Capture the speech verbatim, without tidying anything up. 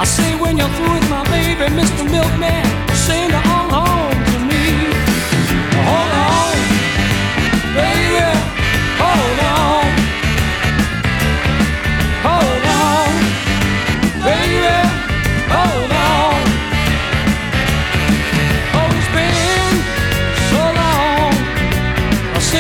say when you're through with my baby, Mister Milkman, sing to all